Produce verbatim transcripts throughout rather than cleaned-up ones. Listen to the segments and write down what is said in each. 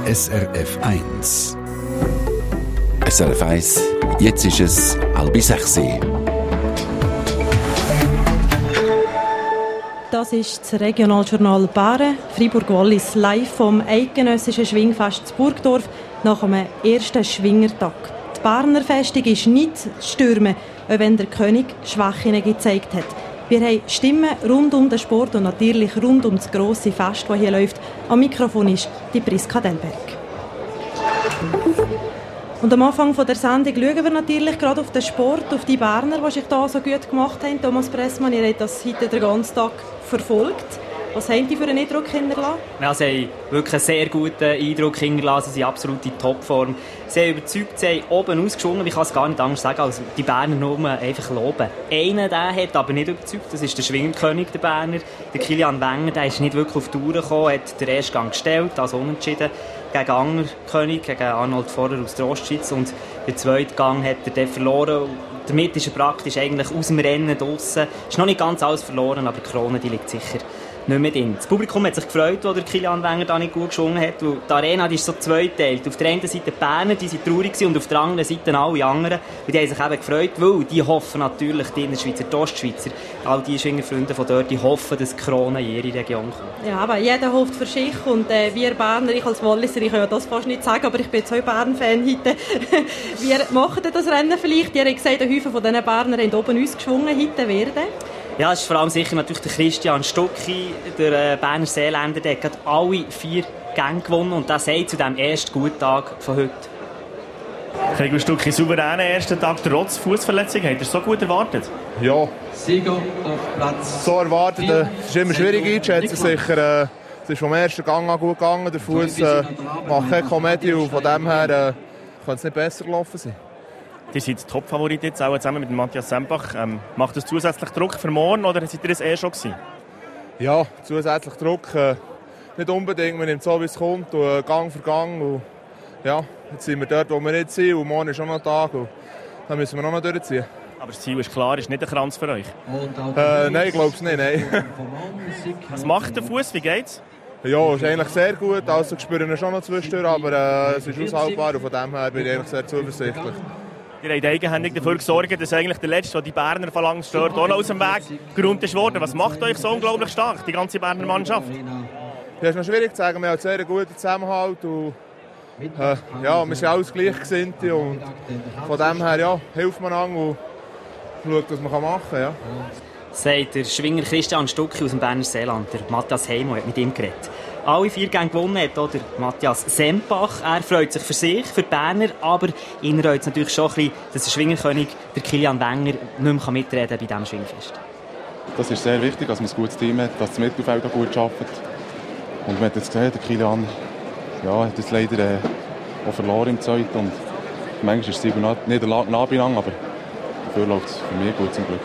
S R F eins. S R F eins, jetzt ist es halb sechs. Das ist das Regionaljournal Bären, Freiburg-Wallis, live vom eidgenössischen Schwingfest zu Burgdorf nach einem ersten Schwingertag. Die Berner Festung ist nicht zu stürmen, auch wenn der König Schwächen gezeigt hat. Wir haben Stimmen rund um den Sport und natürlich rund um das grosse Fest, das hier läuft. Am Mikrofon ist die Priska Delberg. Und am Anfang der Sendung schauen wir natürlich gerade auf den Sport, auf die Berner, die sich hier so gut gemacht haben. Thomas Pressmann, ihr habt das heute den ganzen Tag verfolgt. Was haben die für einen Eindruck hinterlassen? Ja, sie haben wirklich einen sehr guten Eindruck hinterlassen. Sie sind absolut in Topform. Sie haben überzeugt, sie haben oben ausgeschwungen. Ich kann es gar nicht anders sagen, als die Berner nur einfach loben. Einer, der hat aber nicht überzeugt. Das ist der Schwingerkönig der Berner. Der Kilian Wenger, der ist nicht wirklich auf die Tour gekommen, hat den ersten Gang gestellt, also unentschieden. Gegen Angerkönig, gegen Arnold Vorer aus der Ostschweiz. Und den zweiten Gang hat er dann verloren. Damit ist er praktisch eigentlich aus dem Rennen draussen. Ist noch nicht ganz alles verloren, aber die Krone die liegt sicher nicht mehr drin. Das Publikum hat sich gefreut, als der Kilian Wenger da nicht gut geschwungen hat, weil die Arena die ist so zweiteilt. Auf der einen Seite die Berner, die sind traurig und auf der anderen Seite alle anderen. Und die haben sich eben gefreut, weil die hoffen natürlich, die Innerschweizer, die Ostschweizer, all die Schwingerfreunde von dort, die hoffen, dass die Krone in ihre Region kommt. Ja, aber jeder hofft für sich und äh, wir Berner, ich als Walliser, ich kann ja das fast nicht sagen, aber ich bin jetzt auch Bern-Fan heute. Wir machen das Rennen vielleicht. Ihr habt gesagt, ein Häufen von diesen Berner haben oben ausgeschwungen heute werden. Ja, es ist vor allem sicher natürlich der Christian Stucki, der äh, Berner Seeländer, der hat alle vier Gänge gewonnen und das sagt zu dem ersten guten Tag von heute. Gregor Stucki, souveräner ersten Tag trotz Fußverletzung. Habt ihr es so gut erwartet? Ja. Sieger auf Platz. So erwartet. Es ist immer schwierig einzuschätzen. Sicher, äh, es ist vom ersten Gang an gut gegangen. Der Fuß äh, macht keine Komödie und von dem her äh, kann es nicht besser gelaufen sein. Ihr seid Top-Favorit jetzt, auch zusammen mit Matthias Sempach. Ähm, macht das zusätzlich Druck für morgen oder seid ihr es eh schon gewesen? Ja, zusätzlich Druck äh, nicht unbedingt. Man nimmt so, wie es kommt, und, äh, Gang für Gang. Und, ja, jetzt sind wir dort, wo wir jetzt sind und morgen ist auch noch ein Tag. Und dann müssen wir noch mal durchziehen. Aber das Ziel ist klar, ist nicht ein Kranz für euch? Äh, nein, ich glaube es nicht. Nein. Was macht der Fuß? Wie geht's? Ja, ist eigentlich sehr gut. Also, ich spüre ihn schon noch zwischendurch, aber äh, es ist aushaltbar und von dem her bin ich eigentlich sehr zuversichtlich. Ihr habt eigenhändig dafür gesorgt, dass eigentlich der Letzte, der die Berner verlangt, stört, auch noch aus dem Weg geräumt ist worden. Was macht euch so unglaublich stark, die ganze Berner Mannschaft? Ja, ist noch schwierig zu sagen. Wir haben sehr guten Zusammenhalt und äh, ja, wir sind alles Gleichgesinnte und von dem her ja, hilft man an und schaut, was man machen kann. Ja. Sagt der Schwinger Christian Stucki aus dem Berner Seeland, der Matthias Heimo hat mit ihm geredet. Alle vier Gänge gewonnen hat auch der Matthias Sempach. Er freut sich für sich, für die Berner, aber ihn reut es natürlich schon ein bisschen, dass der Schwingerkönig, der Kilian Wenger, nicht mehr mitreden kann bei diesem Schwingfest. Das ist sehr wichtig, dass man ein gutes Team hat, dass das Mittelfeld auch gut arbeitet. Und man hat jetzt gesehen, der Kilian ja, hat jetzt leider äh, auch verloren im Zweiten. Und manchmal ist es nicht nah beieinander, aber dafür läuft es für mich gut zum Glück.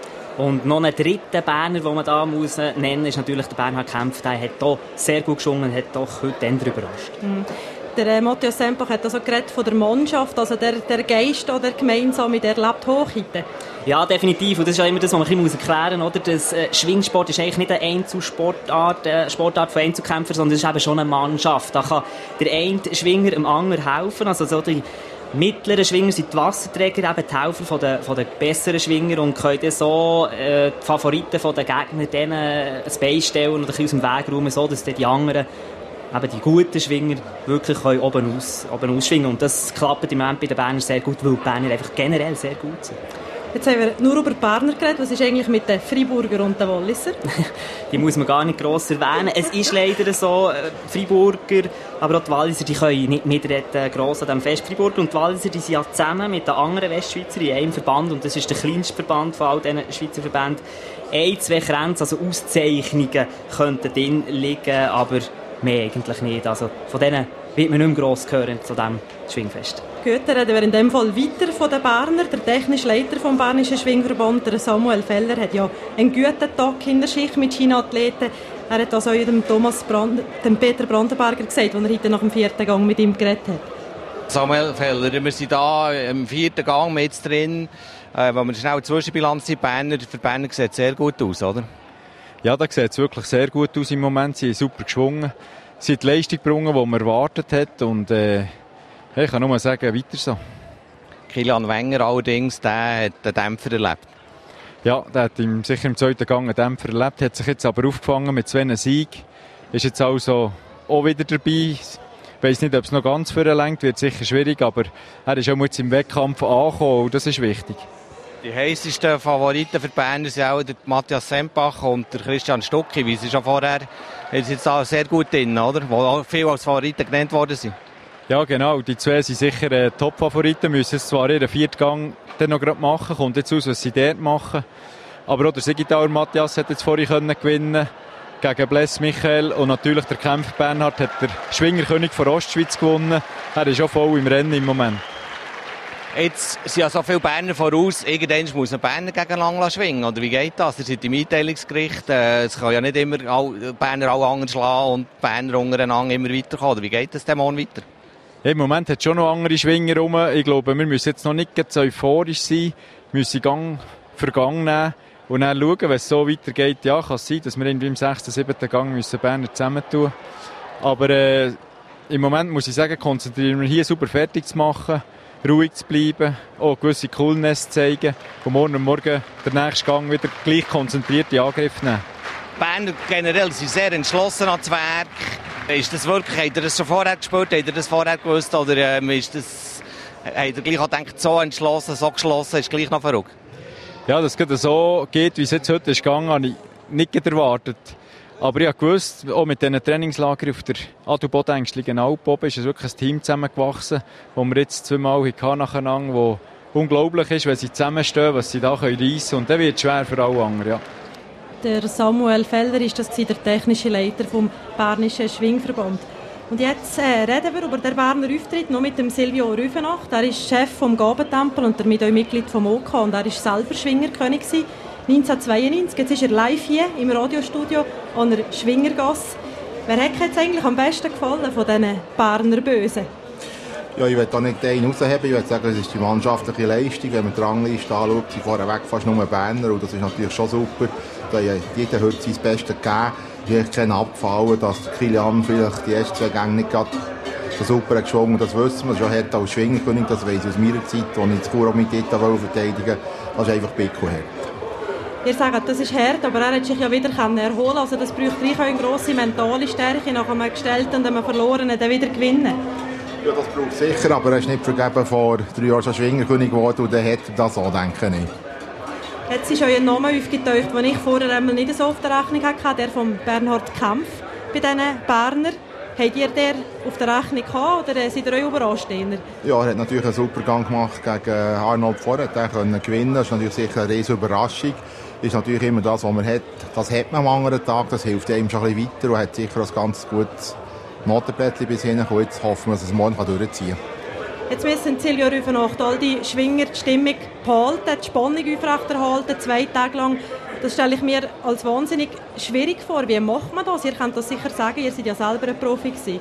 Und noch einen dritten Berner, den man da muss nennen muss, ist natürlich der Bernhard Kempf. Der hat hier sehr gut gesungen und hat doch heute dann überrascht. Mhm. Der äh, Matthias Sempach hat also geredet von der Mannschaft, also der, der Geist, der gemeinsam der lebt hoch heute. Ja, definitiv. Und das ist auch immer das, was man ein bisschen erklären muss. Das äh, Schwingsport ist eigentlich nicht eine Einzelsportart, äh, Sportart von Einzelkämpfern, sondern es ist eben schon eine Mannschaft. Da kann der eine Schwinger dem anderen helfen. Also so die mittleren Schwinger sind die Wasserträger, eben die Helfer von den, von den besseren Schwinger und können dann so äh, die Favoriten von den Gegnern denen ein Bein stellen und ein bisschen aus dem Weg räumen, so dass dann die anderen, eben die guten Schwinger, wirklich können oben, aus, oben ausschwingen. Und das klappt im Moment bei den Bernern sehr gut, weil die Berner einfach generell sehr gut sind. Jetzt haben wir nur über die Berner geredet. Was ist eigentlich mit den Freiburger und den Walliser? Die muss man gar nicht gross erwähnen. Es ist leider so, die Freiburger, aber auch die Walliser, die können nicht mitreden gross an diesem Fest. Freiburger und die Walliser, die sind ja zusammen mit den anderen Westschweizern in einem Verband und das ist der kleinste Verband von all diesen Schweizer Verbänden. Ein, zwei Grenzen, also Auszeichnungen könnten drin liegen, aber mehr eigentlich nicht. Also von denen wird man nicht mehr gross hören zu diesem Schwingfest. Gut, dann reden wir in dem Fall weiter von den Berner. Der technische Leiter vom Bernischen Schwingverband, der Samuel Feller, hat ja einen guten Tag hinter sich mit China-Athleten. Er hat das auch dem, Thomas Brand- dem Peter Brandenberger gesagt, als er heute nach dem vierten Gang mit ihm geredet hat. Samuel Feller, wir sind hier im vierten Gang mit drin, äh, wo wir schnell eine Zwischenbilanz sind. Berner, für Berner sieht es sehr gut aus, oder? Ja, da sieht es wirklich sehr gut aus im Moment. Sie haben super geschwungen. sie hat die Leistung gebrungen, die man erwartet hat. Und äh, ich kann nur sagen, weiter so. Kilian Wenger allerdings, der hat einen Dämpfer erlebt. Ja, der hat im, sicher im zweiten Gang einen Dämpfer erlebt, hat sich jetzt aber aufgefangen mit zwei Siegen. Ist jetzt also auch wieder dabei. Ich weiss nicht, ob es noch ganz vorlenkt, wird sicher schwierig, aber er ist auch jetzt im Wettkampf angekommen und das ist wichtig. Die heissesten Favoriten für die Berner sind auch der Matthias Sempach und der Christian Stucki, wie sie schon vorher ist jetzt auch sehr gut drin, oder? Wo auch viele als Favoriten genannt worden sind. Ja, genau. Die zwei sind sicher äh, Top-Favoriten, müssen es zwar ihren vierten Gang dann noch gerade machen, kommt jetzt aus, was sie dort machen. Aber auch der Sigitauer Matthias hat jetzt vorhin können gewinnen gegen Bless Michael und natürlich der Kämpfer Bernhard hat der Schwingerkönig von Ostschweiz gewonnen. Er ist auch voll im Rennen im Moment. Jetzt sind ja so viele Berner voraus, irgendwann muss man Berner gegeneinander schwingen, oder wie geht das? Ihr seid im Einteilungsgericht, äh, es kann ja nicht immer all, Berner alle anderen schlagen und die Berner untereinander immer weiterkommen, oder wie geht das dem Morgen weiter? Ja, im Moment hat es schon noch andere Schwinger rum. Ich glaube, wir müssen jetzt noch nicht so euphorisch sein, wir müssen Gang für Gang nehmen und dann schauen, wenn es so weitergeht, ja, kann es sein, dass wir irgendwie im sechsten, siebten Gang müssen Berner zusammentun. Aber äh, im Moment muss ich sagen, konzentrieren wir hier super fertig zu machen, ruhig zu bleiben, auch gewisse Coolness zu zeigen und morgen und morgen den nächsten Gang wieder gleich konzentrierte Angriffe nehmen. Berner generell sind sehr entschlossen ans Werk. Ist das wirklich, habt ihr das schon vorher gespürt, habt ihr das vorher gewusst oder ähm, ist das, habt ihr gleich auch gedacht, so entschlossen, so geschlossen, ist gleich noch verrückt? Ja, dass es so geht, wie es jetzt heute ist gegangen, habe ich nicht erwartet. Aber ich habe gewusst, auch mit diesen Trainingslagern auf der Adelboden-Ängstlichen Alp oben ist es wirklich ein Team zusammengewachsen, wo wir jetzt zweimal nacheinander, wo unglaublich ist, wenn sie zusammenstehen, was sie da reissen können. Und dann wird es schwer für alle anderen, ja. Der Samuel Feller ist das der technische Leiter vom Bernischen Schwingverband. Und jetzt äh, reden wir über den Berner Auftritt noch mit dem Silvio Rüfenacht. Er ist Chef vom Gabentempel und damit auch Mitglied vom O K. Und er war selber Schwingerkönig neunzehnhundertzweiundneunzig. Jetzt ist er live hier im Radiostudio an der Schwingergasse. Wer hat jetzt eigentlich am besten gefallen von diesen Berner Bösen? Ja, ich will da nicht einen rausheben. Ich will sagen, es ist die mannschaftliche Leistung. Wenn man die Rangliste anschaut, sind vorweg fast nur Berner. Und das ist natürlich schon super. Da hat jeder heute sein Bestes gegeben. Es ist echt kein Abfallen, dass Kilian vielleicht die ersten zwei Gänge nicht gerade so super geschwungen hat. Das wissen wir. Das ist auch hart als Schwingerkönig. Das weiss ich aus meiner Zeit, als ich das Chur mit Ita verteidigen wollte. Das ist einfach bickelhart. Ihr sagt, das ist hart, aber er hat sich ja wieder erholen. Also das braucht gleich auch eine grosse mentale Stärke, nach einem gestellten und einem verlorenen dann wieder gewinnen. Ja, das braucht es sicher, aber er ist nicht vergeben vor drei Jahren schon Schwingerkönig geworden und dann hat er das auch, denke ich. Jetzt ist euer Name aufgetaucht, den ich vorher einmal nicht so auf der Rechnung hatte, der von Bernhard Kempf bei diesen Berner. Habt ihr den auf der Rechnung gehabt oder seid ihr euch überrascht? Ja, er hat natürlich einen super Gang gemacht gegen Arnold Vorher. Er konnte gewinnen. Das ist natürlich sicher eine riesige Überraschung. Das ist natürlich immer das, was man hat. Das hat man am anderen Tag. Das hilft einem schon ein bisschen weiter und hat sicher ein ganz gutes Notenblättchen bis hinten. Jetzt hoffen wir, dass es morgen durchziehen kann. Jetzt müssen Silvio Rüfenacht all die Schwinger die Stimmung behalten, die Spannung aufrechterhalten, zwei Tage lang. Das stelle ich mir als wahnsinnig schwierig vor. Wie macht man das? Ihr könnt das sicher sagen, ihr seid ja selber ein Profi gewesen.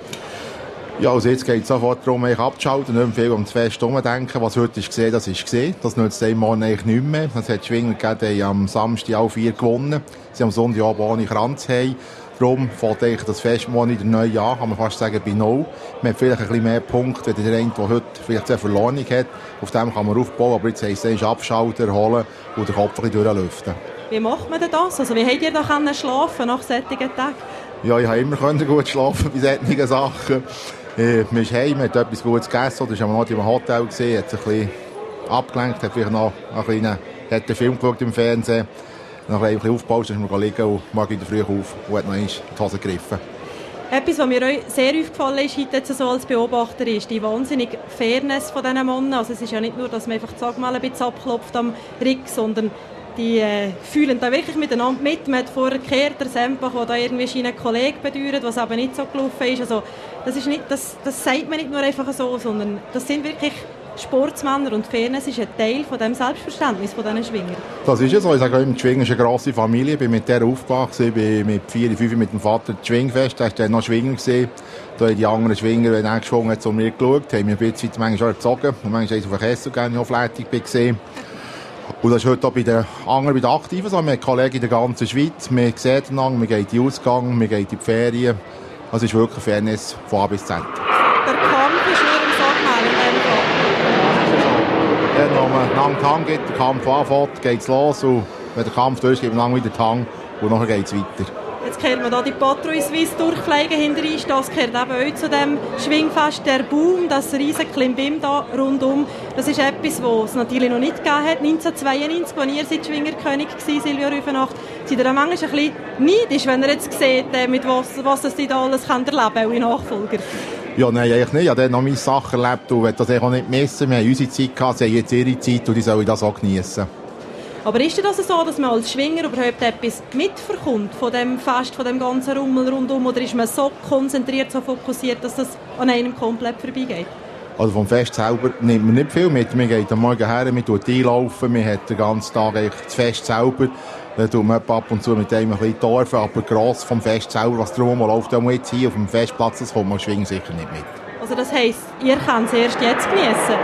Ja, also jetzt geht es sofort darum, mich abzuschalten, nicht mehr viel um das Fest herumdenken. Was heute ist gesehen, das ist gesehen. Das nützt dem Morgen eigentlich nicht mehr. Es hat Schwinger gegeben, die am Samstag alle vier gewonnen. Sie haben am Sonntag ohne Kranz haben. Darum fällt eigentlich das Fest morgen wieder neu an, kann man fast sagen, bei null. Man hat vielleicht ein bisschen mehr Punkte, als der eine, der heute vielleicht sehr verloren hat. Auf dem kann man aufbauen, aber jetzt heisst es abschalten, erholen und den Kopf ein bisschen durchlüften. Wie macht man denn das? Also wie habt ihr da schlafen nach solchen Tagen? Ja, ich konnte immer gut schlafen bei solchen Sachen. Äh, man ist heim, hat etwas Gutes gegessen, oder ist am Abend im Hotel gesehen, hat sich ein bisschen abgelenkt, hat vielleicht noch einen kleinen, hat den Film geschaut im Fernsehen. Dann ein bisschen aufgebaut, dann ist man liegen und morgen in der Früh auf und hat noch einmal die Hose gegriffen. Etwas, was mir euch sehr aufgefallen ist, heute jetzt so als Beobachter, ist die wahnsinnige Fairness von diesen Männern. Also es ist ja nicht nur, dass man einfach sag mal, ein bisschen abklopft am Ring, sondern die äh, fühlen da wirklich miteinander mit. Man hat vorher gehört, der Sempach, der da irgendwie seinen Kollegen bedeutet, was aber nicht so gelaufen ist. Also das, ist nicht, das, das sagt man nicht nur einfach so, sondern das sind wirklich Sportsmänner und Fairness ist ein Teil von dem Selbstverständnis von diesen Schwingern. Das ist ja so. Ich sage immer, die Schwinger ist eine grosse Familie. Ich bin mit der aufgewachsen. Ich bin mit vier, fünf mit dem Vater das Schwingfest. Da war dann noch Schwinger gesehen. Da haben die anderen Schwinger, wenn er geschwungen hat, zu mir geschaut, haben mich ein bisschen manchmal schon erzogen. Und manchmal haben sie auf den Kessel gegeben, auf Leitung gesehen. Und das ist heute auch bei den anderen, bei den Aktiven so. Wir haben Kollegen in der ganzen Schweiz. Wir sehen einander, wir gehen in den Ausgang, wir gehen in die Ferien. Also es ist wirklich Fairness von A bis Z. Der Kampf ist nur im Sorgmel in dem Fall. Wenn man einen Tang gibt, der Kampf anfängt, geht es los und wenn der Kampf durch ist, gibt man wieder Tang und nachher geht es weiter. Jetzt gehört man da die Patrouille Suisse durchpflegen hinterher. Das gehört eben auch zu dem Schwingfest. Der Boom, das riesige Klimbim da rundum, das ist etwas, was es natürlich noch nicht gegeben hat. neunzehnhundertzweiundneunzig, als ihr seid Schwingerkönig war, Silvia Rüfenacht, seid ihr da manchmal ein bisschen neidisch, wenn ihr jetzt seht, mit was, was das da alles erleben könnt, eure Nachfolger? Ja, nein, eigentlich nicht. Ich habe dann noch meine Sachen erlebt und will das auch nicht missen. Wir haben unsere Zeit gehabt, sie haben jetzt ihre Zeit und die sollen das auch geniessen. Aber ist das so, dass man als Schwinger überhaupt etwas mitverkommt von dem Fest, von dem ganzen Rummel rundum, oder ist man so konzentriert, so fokussiert, dass das an einem komplett vorbeigeht? Also vom Fest selber nimmt man nicht viel mit. Man geht am Morgen her, man tut einlaufen, man hat den ganzen Tag eigentlich das Fest selber. Dann tut man ab und zu mit einem ein bisschen Torfen, aber gross vom Fest selber, was drumherum läuft, auch jetzt hier auf dem Festplatz, das kommt man Schwingen sicher nicht mit. Also das heisst, ihr könnt es erst jetzt geniessen?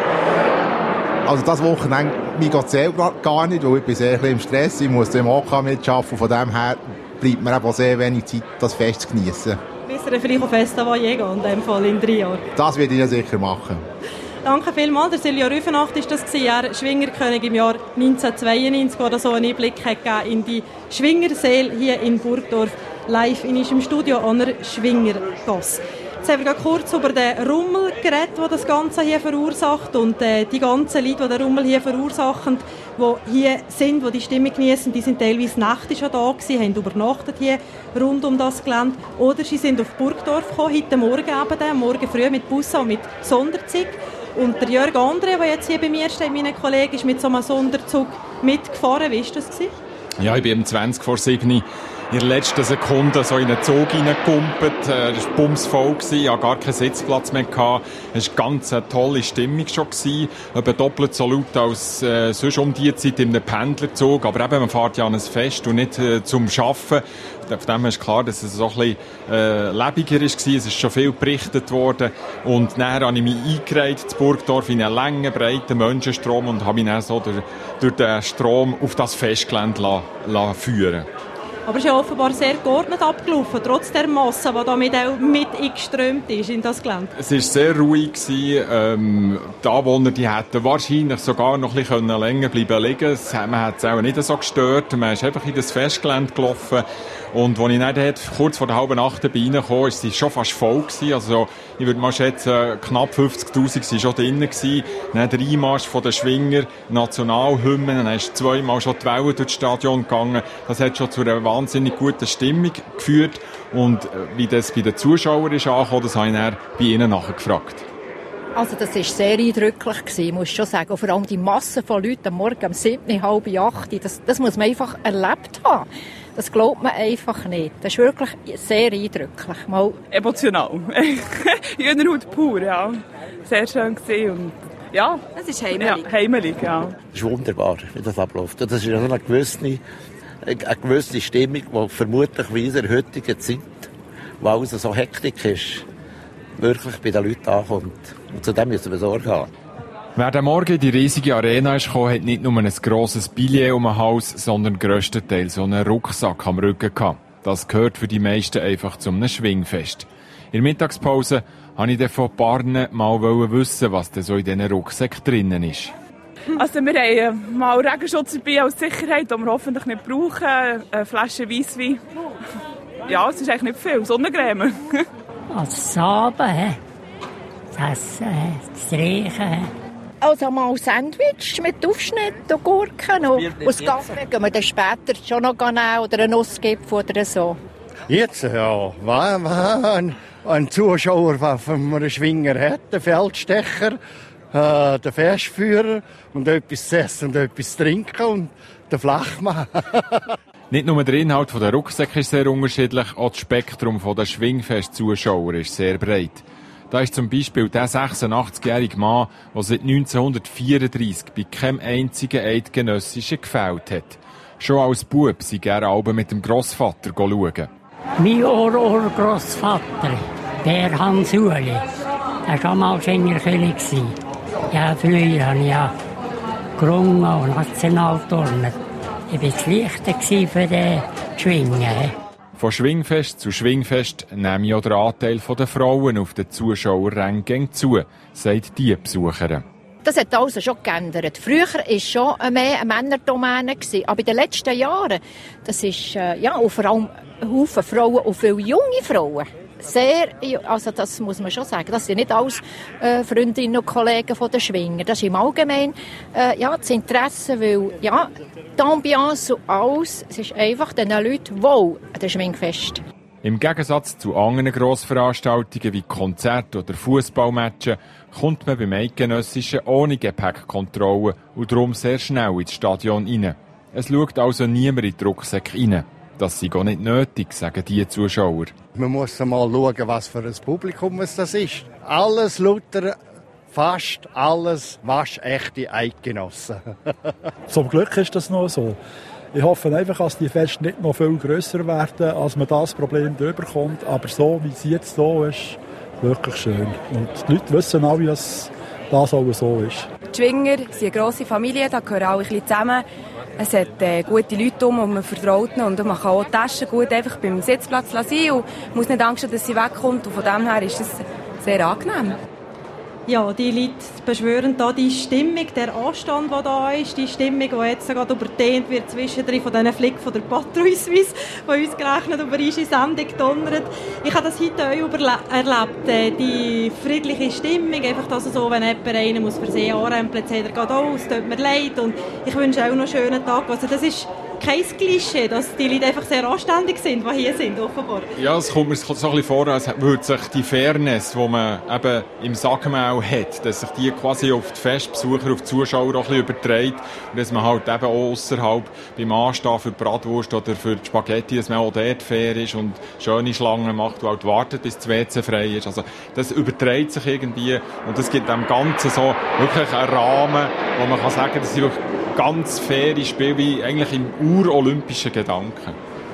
Also das Wochenende, mir geht es selber gar nicht, weil ich bin sehr im Stress, ich muss dem O K mitarbeiten, von dem her bleibt mir eben sehr wenig Zeit, das Fest zu geniessen. Bis ihr vielleicht auf Festival gehen, in dem Fall in drei Jahren? Das werde ich ja sicher machen. Danke vielmals. Der Silvia Rüfenacht war das, er Schwingerkönig im Jahr neunzehnhundertzweiundneunzig, der so einen Einblick hat gegeben in die Schwingerseele hier in Burgdorf, live in unserem Studio an der Schwingergasse. Jetzt haben wir kurz über den Rummel geredet, der das Ganze hier verursacht, und äh, die ganzen Leute, die den Rummel hier verursachen, die hier sind, die die Stimmung genießen, die sind teilweise Nächte schon da gewesen, haben übernachtet hier rund um das Gelände, oder sie sind auf Burgdorf gekommen, heute Morgen eben, morgen früh mit Bus und mit Sonderzug. Und der Jörg André, der jetzt hier bei mir steht, mein Kollege, ist mit so einem Sonderzug mitgefahren. Wie war das gewesen? Ja, ich bin um zwanzig vor sieben in der letzten Sekunde so in einen Zug reingekumpelt. Es war bumsvoll, ich hatte gar keinen Sitzplatz mehr. Es war eine ganz tolle Stimmung schon. Etwa doppelt so laut als äh, sonst um diese Zeit in einem Pendlerzug. Aber eben, man fährt ja an ein Fest und nicht äh, zum Arbeiten. Von dem ist klar, dass es so ein bisschen äh, lebiger war. Es ist schon viel berichtet worden. Und dann habe ich mich eingereiht in Burgdorf in einen langen, breiten Menschenstrom und habe mich dann so durch, durch den Strom auf das Festgelände la, la führen. Aber es ist ja offenbar sehr geordnet abgelaufen, trotz der Masse, die da mit, mit eingeströmt ist in das Gelände. Es war sehr ruhig. Ähm, die Anwohner die hätten wahrscheinlich sogar noch ein bisschen länger bleiben liegen. Man hat es auch nicht so gestört. Man ist einfach in das Festgelände gelaufen. Und als ich dann dort, kurz vor der halben Nacht reingekommen, war es schon fast voll gewesen. Also, ich würde mal schätzen, knapp fünfzigtausend waren schon drinnen gewesen. Dann der Einmarsch von den Schwinger, Nationalhymnen, dann ist zweimal schon die Welle durch das Stadion gegangen. Das hat schon zu einer wahnsinnig guten Stimmung geführt. Und wie das bei den Zuschauern ist angekommen, das habe ich dann bei ihnen nachgefragt. Also das war sehr eindrücklich gewesen, muss ich schon sagen. Und vor allem die Masse von Leuten am Morgen um sieben, halb acht, das, das muss man einfach erlebt haben. Das glaubt man einfach nicht. Das ist wirklich sehr eindrücklich. Mal emotional. Hühnerhaut pur, ja. Sehr schön gewesen und ja. Es ist heimelig. Ja, heimelig, ja. Es ist wunderbar, wie das abläuft. Das ist eine gewisse, eine gewisse Stimmung, die vermutlich wie in der heutigen Zeit, wo alles so Hektik ist, wirklich bei den Leuten ankommt. Und zu dem müssen wir Sorge haben. Wer am Morgen in die riesige Arena ist gekommen, hat nicht nur ein grosses Billett um den Hals, sondern grösstenteils so einen Rucksack am Rücken gehabt. Das gehört für die meisten einfach zum Schwingfest. In der Mittagspause wollte ich dann von Barnen mal wissen, was denn so in diesen Rucksack drinnen ist. Also wir haben mal Regenschutz dabei als Sicherheit, den wir hoffentlich nicht brauchen. Eine Flasche Weisswein. Ja, es ist eigentlich nicht viel. Sonnencreme. Als Saben, das, äh, das Riechen. Also mal Sandwich mit Aufschnitt und Gurken. Und das Kaffee gehen wir dann später schon noch nehmen oder einen Nussgipfel oder so. Jetzt, ja, wenn man einen Zuschauer von einem Schwinger hat, den Feldstecher, äh, den Festführer und etwas zu essen und etwas zu trinken und den Flachmann. Nicht nur der Inhalt der Rucksäcke ist sehr unterschiedlich, auch das Spektrum der Schwingfest-Zuschauer ist sehr breit. Da ist zum Beispiel der sechsundachtzigjährige Mann, der seit neunzehnhundertvierunddreissig bei keinem einzigen Eidgenössischen gefehlt hat. Schon als Bub sei er alle mit dem Grossvater schauen. Mein Ur-Ur-Grossvater, der Hans Ueli, der war mal Schwingerkönig. Ja, früher habe ich ja gerungen und Nationalturnen. Ich war das Leichte für die Schwingen. Von Schwingfest zu Schwingfest nehme auch der Anteil der Frauen auf den Zuschauerrängen zu, sagt die Besucherin. Das hat also schon geändert. Früher war es schon mehr eine Männerdomäne, aber in den letzten Jahren, das ist, äh, ja, und vor allem Haufen Frauen und viele junge Frauen. Sehr, also das muss man schon sagen, das sind nicht alles äh, Freundinnen und Kollegen von den Schwinger. Das ist im Allgemeinen äh, ja, das Interesse, weil ja, die Ambiance und alles, es ist einfach den Leuten wohl an dem Schwingfest. Im Gegensatz zu anderen Grossveranstaltungen wie Konzerten oder Fußballmatchen kommt man beim Eidgenössischen ohne Gepäckkontrolle und darum sehr schnell ins Stadion rein. Es schaut also niemand in die Rucksäcke rein. Das sei gar nicht nötig, sagen die Zuschauer. Man muss mal schauen, was für ein Publikum es das ist. Alles lauter, fast alles waschechte Eidgenossen. Zum Glück ist das noch so. Ich hoffe einfach, dass die Feste nicht noch viel grösser werden, als man das Problem überkommt. Aber so, wie es jetzt so ist, wirklich schön. Und die Leute wissen auch, dass das auch so ist. Die Schwinger sind eine grosse Familie, da gehören alle ein bisschen zusammen. Es hat äh, gute Leute um und man vertraut ihnen. Und man kann auch die Taschen gut einfach beim Sitzplatz lassen und muss nicht Angst haben, dass sie wegkommt. Und von dem her ist es sehr angenehm. Ja, die Leute beschwören da die Stimmung, der Anstand, der da ist, die Stimmung, die jetzt gerade überdehnt wird zwischendrin von diesen Flick von der Patrouille Suisse, die uns gerechnet über unsere Sendung donnert. Ich habe das heute auch erlebt, die friedliche Stimmung, einfach dass so, wenn jemand einen muss für sie anrempeln, sagt er geht aus, tut mir leid und ich wünsche auch noch einen schönen Tag. Also das ist kein Klischee, dass die Leute einfach sehr anständig sind, die hier sind, offenbar. Ja, es kommt mir so ein bisschen vor, als würde sich die Fairness, die man eben im Sackmaul hat, dass sich die quasi auf die Festbesucher, auf die Zuschauer auch ein bisschen überträgt und dass man halt eben auch ausserhalb beim Anstehen für die Bratwurst oder für die Spaghetti, dass man auch dort fair ist und schöne Schlangen macht und halt wartet, bis das W C frei ist. Also das überträgt sich irgendwie und das gibt dem Ganzen so wirklich einen Rahmen, wo man kann sagen, das ist wirklich ganz faire Spiel, wie eigentlich im urolympischen Gedanken.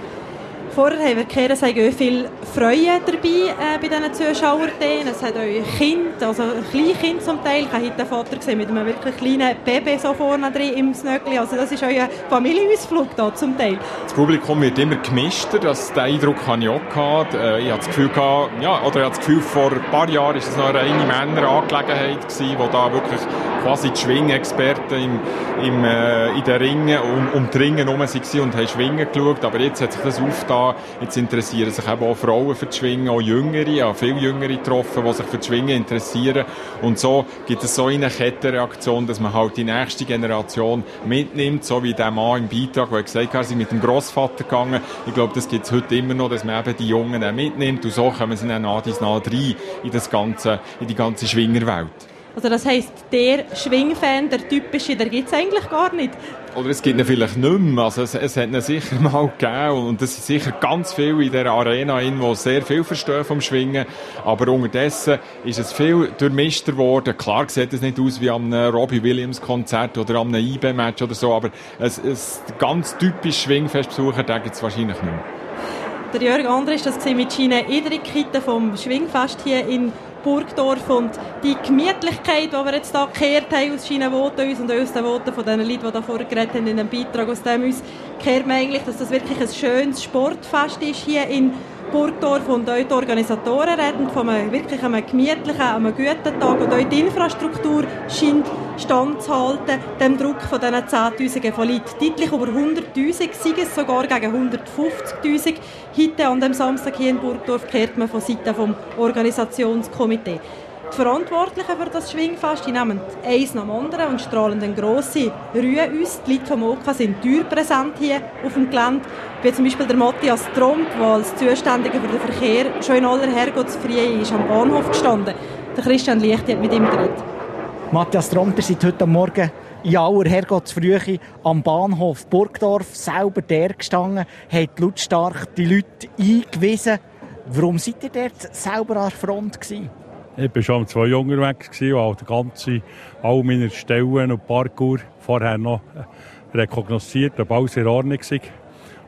Vorher haben wir gehört, es haben viel Freude dabei äh, bei diesen Zuschauern. Es hat auch Kinder, also Kleinkinder zum Teil. Ich habe heute einen Vater gesehen mit einem wirklich kleinen Baby so vorne drin im Snöckli. Also das ist auch ein Familienausflug da zum Teil. Das Publikum wird immer gemischter, das, den Eindruck hatte ich auch gehabt. Äh, ich hatte das Gefühl, gehabt, ja, oder ich hatte das Gefühl, vor ein paar Jahren war es noch eine reine Männerangelegenheit gewesen, wo da wirklich quasi die Schwingexperten im, im, äh, in den Ringen um, um die Ringe herum waren und haben Schwingen geschaut. Aber jetzt hat sich das aufgetan. Jetzt interessieren sich eben auch Frauen für die Schwingen, auch Jüngere, ja, viele Jüngere getroffen, die sich für die Schwingen interessieren. Und so gibt es so eine Kettenreaktion, dass man halt die nächste Generation mitnimmt, so wie der Mann im Beitrag, der gesagt hat, er sei mit dem Grossvater gegangen. Ich glaube, das gibt es heute immer noch, dass man eben die Jungen auch mitnimmt und so kommen sie dann nach dies nach rein in, das ganze, in die ganze Schwingerwelt. Also das heisst, der Schwingfan, der typische, der gibt es eigentlich gar nicht. Oder es gibt ihn vielleicht nicht mehr. Also es, es hat ihn sicher mal gegeben und es sind sicher ganz viele in dieser Arena, die sehr viel verstehen vom Schwingen. Aber unterdessen ist es viel durchmischter geworden. Klar sieht es nicht aus wie an einem Robbie Williams Konzert oder an einem I B-Match oder so, aber es ist ganz typisch Schwingfestbesucher, den gibt es wahrscheinlich nicht mehr. Der Jörg Andres war das mit seinen Idrikitten vom Schwingfest hier in Burgdorf und die Gemütlichkeit, die wir jetzt hier gekehrt haben aus seinen Voten uns und aus den Voten von den Leuten, die da vorher geredet haben in einem Beitrag, aus dem uns kehrt man eigentlich, dass das wirklich ein schönes Sportfest ist hier in Burgdorf und auch die Organisatoren reden von einem wirklich einem gemütlichen, einem guten Tag und auch die Infrastruktur scheint standzuhalten, dem Druck von diesen Zehntausenden von Leuten. Deutlich über hunderttausend, sei es sogar gegen hundertfünfzigtausend. Heute an dem Samstag hier in Burgdorf kehrt man von Seiten vom Organisationskomitee. Die Verantwortlichen für das Schwingfest die nehmen eins nach dem anderen und strahlen eine grosse Ruhe aus. Die Leute vom O K sind teuer präsent hier auf dem Gelände. Wie zum Beispiel der Matthias Tromp, der als Zuständiger für den Verkehr schon in aller Herrgottsfrühe ist am Bahnhof gestanden. Der Christian Licht hat mit ihm geredet. Matthias Tromp, ihr seid heute Morgen in aller Herrgottsfrühe am Bahnhof Burgdorf selber der gestanden, habt lautstark die Leute eingewiesen. Warum seid ihr dort selber an der Front gewesen? Ich war schon um zwei Jahre unterwegs und habe die ganze, all meine Stellen und Parkour vorher noch rekognosziert, ob alles in Ordnung war.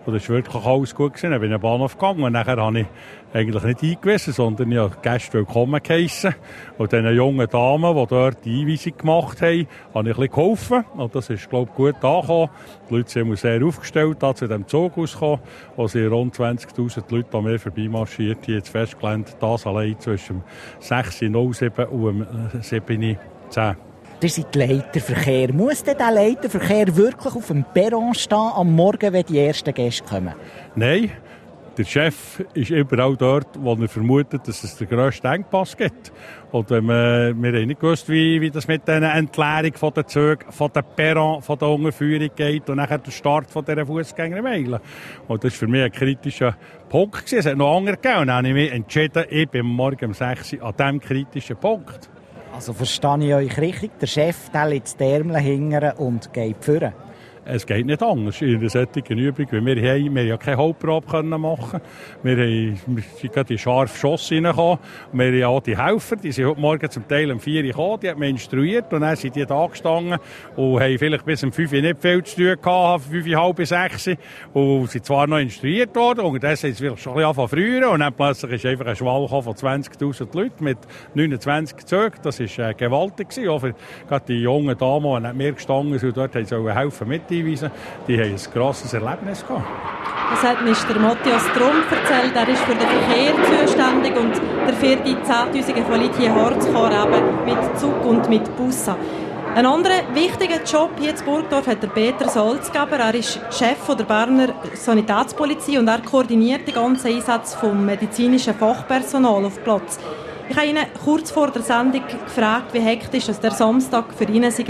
Und das war wirklich alles gut gewesen. Dann bin ich in den Bahnhof gegangen und nachher habe ich eigentlich nicht eingewiesen, sondern ich habe die Gäste willkommen geheissen. Und den jungen Damen, die dort die Einweisung gemacht haben, habe ich ein bisschen geholfen. Und das ist, glaube ich, gut angekommen. Die Leute sind sehr aufgestellt, da zu diesem Zug ausgekommen, wo sie rund zwanzigtausend Leute an mir vorbeimarschiert haben. Jetzt festgelernt, das allein zwischen sechs Uhr null sieben und sieben Uhr zehn. Ihr seid Leiterverkehr. Muss denn der Leiterverkehr wirklich auf dem Perron stehen am Morgen, wenn die ersten Gäste kommen? Nein, der Chef ist überall dort, wo er vermutet, dass es den grössten Engpass gibt. Und wenn man, wir haben nicht gewusst, wie, wie das mit der Entleerung von den Zügen, von den Perron, von der Unterführung geht und nachher der Start von dieser Fußgängermeile. Und das war für mich ein kritischer Punkt gewesen. Es hat noch andere gegeben. Und dann habe ich mich entschieden, ich bin morgen um sechs Uhr an diesem kritischen Punkt. Also verstehe ich euch richtig, der Chef der lässt die Ärmel hingern und geht führen? Es geht nicht anders in einer solchen Übung, weil wir, haben, wir ja keine Hauptprobe machen. Wir, haben, wir sind gerade in scharfe Schoss reingekommen. Wir haben auch die Helfer, die sind heute Morgen zum Teil um vier Uhr gekommen, die haben mich instruiert und dann sind die da gestanden und haben vielleicht bis um fünf Uhr nicht viel zu tun gehabt, fünf Uhr halb bis sechs Uhr. Und sind zwar noch instruiert worden, und dann sind sie vielleicht schon ein bisschen angefangen früher und dann plötzlich ist einfach ein Schwall von zwanzigtausend Leuten mit neunundzwanzig Zügen. Das war äh, gewaltig gewesen, auch für gerade die jungen Damen, die nicht mehr gestanden sind und dort haben sie helfen mit einweisen. Die haben ein grosses Erlebnis gehabt. Das hat Mister Matthias Trumpf erzählt. Er ist für den Verkehr zuständig und dafür die Zehntausende von Leuten hierher zu kommen, eben mit Zug und mit Bussen. Einen anderen wichtigen Job hier in Burgdorf hat der Peter Salzgeber. Er ist Chef der Berner Sanitätspolizei und er koordiniert die ganzen Einsätze vom medizinischen Fachpersonal auf Platz. Ich habe ihn kurz vor der Sendung gefragt, wie hektisch das der Samstag für ihn war.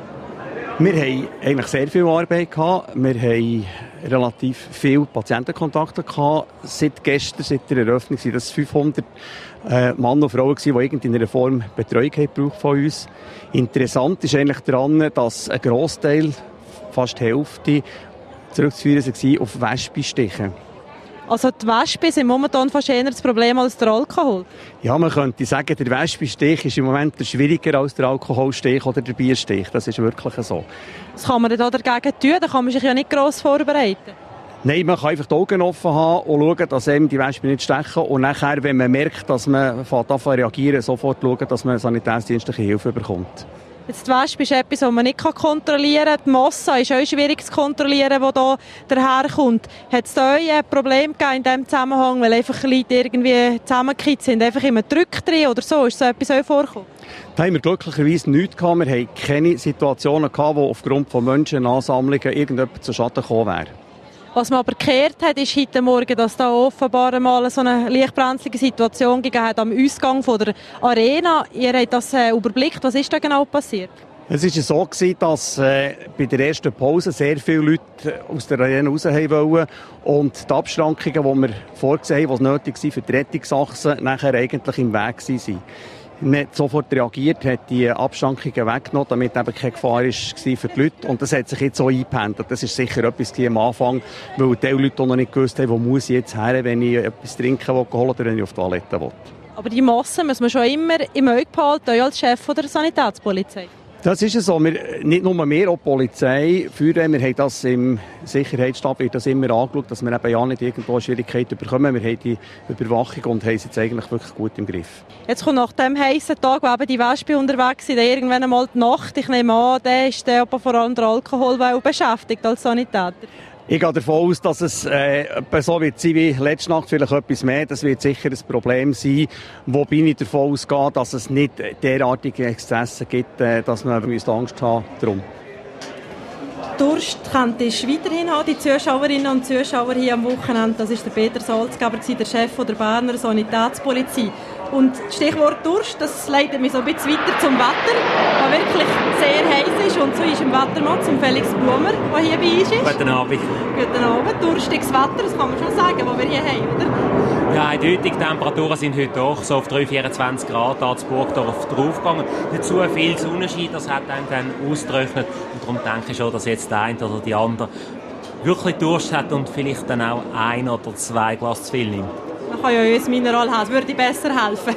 Wir hatten eigentlich sehr viel Arbeit gehabt. Wir hatten relativ viele Patientenkontakte gehabt. Seit gestern, seit der Eröffnung, waren das fünfhundert äh, Männer und Frauen, die in einer Form Betreuung haben von uns. Interessant ist eigentlich daran, dass ein Grossteil, fast die Hälfte, zurückzuführen war auf Wespenstiche. Also die Wespen sind momentan fast eher das Problem als der Alkohol? Ja, man könnte sagen, der Wespenstich ist im Moment schwieriger als der Alkoholstich oder der Bierstich. Das ist wirklich so. Was kann man denn da dagegen tun? Da kann man sich ja nicht gross vorbereiten. Nein, man kann einfach die Augen offen haben und schauen, dass eben die Wespen nicht stechen. Und nachher, wenn man merkt, dass man anfängt zu reagieren, sofort schauen, dass man sanitätsdienstliche Hilfe bekommt. Jetzt die Wespe ist etwas, was man nicht kontrollieren kann. Die Massa ist auch schwierig zu kontrollieren, die hier daherkommt. Hat es da ein Problem gegeben in diesem Zusammenhang, weil einfach Leute irgendwie zusammengekippt sind, einfach immer Druck drin oder so? Ist so etwas auch vorgekommen? Da haben wir glücklicherweise nichts gehabt. Wir hatten keine Situationen gehabt, wo aufgrund von Menschenansammlungen irgendjemand zu Schaden gekommen wäre. Was man aber gehört hat, ist heute Morgen, dass da offenbar mal so eine leicht brenzlige Situation gegeben hat am Ausgang von der Arena. Ihr habt das äh, überblickt. Was ist da genau passiert? Es war so, dass äh, bei der ersten Pause sehr viele Leute aus der Arena raus wollten und die Abschrankungen, die wir vorgesehen haben, die nötig waren für die Rettungsachsen, nachher eigentlich im Weg waren. Man hat sofort reagiert, hat die Abschrankungen weggenommen, damit eben keine Gefahr war für die Leute. Und das hat sich jetzt so eingependelt. Das ist sicher etwas am Anfang, weil die Leute noch nicht gewusst haben, wo muss ich jetzt her, wenn ich etwas trinken will oder wenn ich auf die Toilette will. Aber die Masse muss man schon immer im Auge behalten, auch als Chef der Sanitätspolizei. Das ist es so. Wir, nicht nur wir, auch die Polizei führen. Wir haben das im Sicherheitsstab wird das immer angeschaut, dass wir eben ja nicht irgendwo Schwierigkeiten bekommen. Wir haben die Überwachung und haben es jetzt eigentlich wirklich gut im Griff. Jetzt kommt nach dem heissen Tag, wo eben die Wespen unterwegs sind, irgendwann einmal die Nacht. Ich nehme an, der ist der aber vor allem der Alkohol beschäftigt als Sanitäter. Ich gehe davon aus, dass es äh, so wird sein wie letzte Nacht, vielleicht etwas mehr. Das wird sicher ein Problem sein. Wobei ich davon ausgehe, dass es nicht derartige Exzesse gibt, äh, dass man Angst haben müsste darum. Durst könntest du weiterhin haben, die Zuschauerinnen und Zuschauer hier am Wochenende. Das ist der Peter Salzgeber, der Chef der Berner Sanitätspolizei. Und Stichwort Durst, das leitet mich so ein bisschen weiter zum Wetter, das wirklich sehr heiß ist. Und so ist im Wettermann zum Felix Blumer, der hier bei uns ist. Guten Abend. Guten Abend. Durstiges Wetter, das kann man schon sagen, was wir hier haben, oder? Ja, die heutigen Temperaturen sind heute doch so auf drei, vierundzwanzig Grad hier in Burgdorf draufgegangen. Nicht zu viel Sonnenschein, das hat einem dann ausgetrocknet. Und darum denke ich schon, dass jetzt der eine oder die andere wirklich Durst hat und vielleicht dann auch ein oder zwei Glas zu viel nimmt. Man man kann ja ein Mineral haben, das würde besser helfen.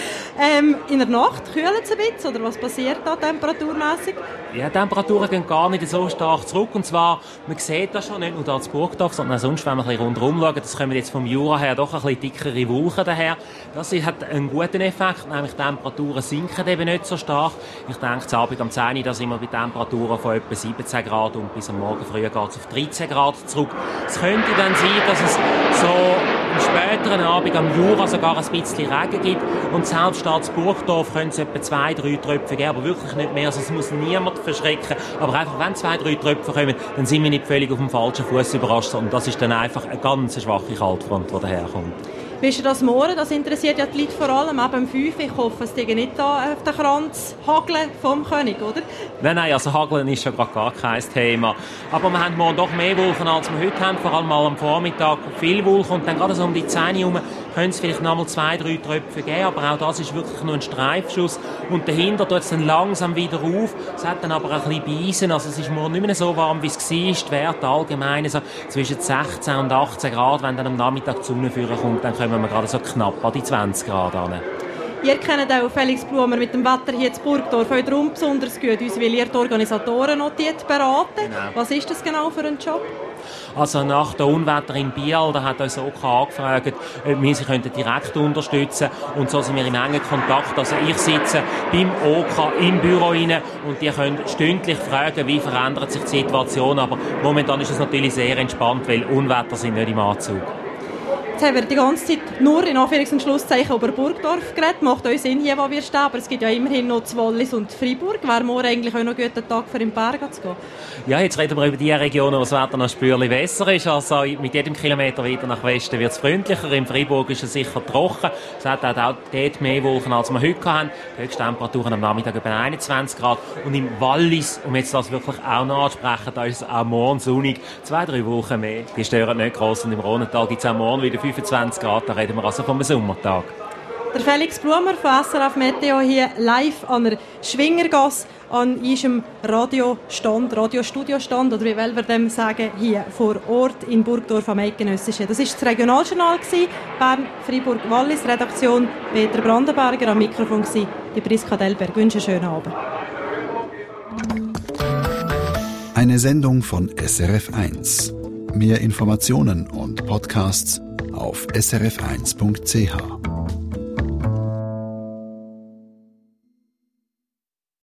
ähm, in der Nacht kühlt es ein bisschen, oder was passiert da temperaturmässig? Ja, die Temperaturen gehen gar nicht so stark zurück. Und zwar, man sieht das schon nicht nur hier in Burgdorf, sondern auch sonst, wenn wir ein bisschen rundherum schauen, das kommen jetzt vom Jura her doch ein bisschen dickere Wolken daher. Das hat einen guten Effekt, nämlich die Temperaturen sinken eben nicht so stark. Ich denke, am Abend um zehn Uhr, da sind wir bei Temperaturen von etwa siebzehn Grad und bis am Morgen früh geht es auf dreizehn Grad zurück. Es könnte dann sein, dass es so am späteren Abend am Jura sogar ein bisschen Regen gibt und selbst da in Burgdorf können es etwa zwei, drei Tröpfe geben, aber wirklich nicht mehr. Also es muss niemand verschrecken. Aber einfach, wenn zwei, drei Tröpfe kommen, dann sind wir nicht völlig auf dem falschen Fuß überrascht, sondern das ist dann einfach eine ganz schwache Kaltfront, die daherkommt. Wie ist das morgen? Das interessiert ja die Leute vor allem, eben um fünf Uhr. Ich hoffe, es liegen nicht da auf den Kranz hageln vom König, oder? Nein, nein, also Hageln ist schon gerade gar kein Thema. Aber wir haben morgen doch mehr Wolken, als wir heute haben. Vor allem mal am Vormittag viel Wolken. Und dann gerade so um die zehn Uhr herum können es vielleicht noch mal zwei, drei Tröpfe geben. Aber auch das ist wirklich nur ein Streifschuss. Und dahinter tut es dann langsam wieder auf. Es hat dann aber ein bisschen Beisen. Also es ist morgen nicht mehr so warm, wie es war. Die Werte allgemein so zwischen sechzehn und achtzehn Grad. Wenn dann am Nachmittag die Sonne führen kommt, dann kommen wir gerade so knapp an die zwanzig Grad an. Ihr kennt auch Felix Blumer mit dem Wetter hier in Burgdorf darum besonders gut, uns will ihr die Organisatoren notiert beraten. Genau. Was ist das genau für ein Job? Also nach dem Unwetter in Biel, da hat uns O K angefragt, ob wir sie direkt unterstützen können. Und so sind wir im engen Kontakt. Also ich sitze beim O K im Büro rein und die können stündlich fragen, wie verändert sich die Situation. Aber momentan ist es natürlich sehr entspannt, weil Unwetter sind nicht im Anzug. Jetzt haben wir die ganze Zeit nur in Anführungs- und Schlusszeichen über Burgdorf geredet. Macht euch Sinn, hier wo wir stehen, aber es gibt ja immerhin noch Wallis und Freiburg. Wäre morgen eigentlich auch noch ein guter Tag für in die Berge zu gehen? Ja, jetzt reden wir über die Regionen, wo das Wetter noch ein Spürchen besser ist. Also mit jedem Kilometer weiter nach Westen wird es freundlicher. In Freiburg ist es sicher trocken. Es hat auch dort mehr Wolken, als wir heute hatten. Die Höchsttemperaturen am Nachmittag über einundzwanzig Grad. Und im Wallis, um jetzt das wirklich auch noch anzusprechen, da ist es auch morgen sonnig. Zwei, drei Wochen mehr. Die stören nicht gross. Und im Rhonental gibt es auch morgen wieder fünfundzwanzig Grad. Da reden wir also vom Sommertag. Der Felix Blumer von S R F Meteo hier live an der Schwingergasse an unserem Radiostand, Radiostudiostand, oder wie wollen wir dem sagen, hier vor Ort in Burgdorf am Eidgenössischen. Das war das Regionaljournal, Bern, Freiburg, Wallis, Redaktion Peter Brandenberger, am Mikrofon war die Priska Delberg. Ich wünsche einen schönen Abend. Eine Sendung von S R F eins. Mehr Informationen und Podcasts auf s r f eins punkt c h.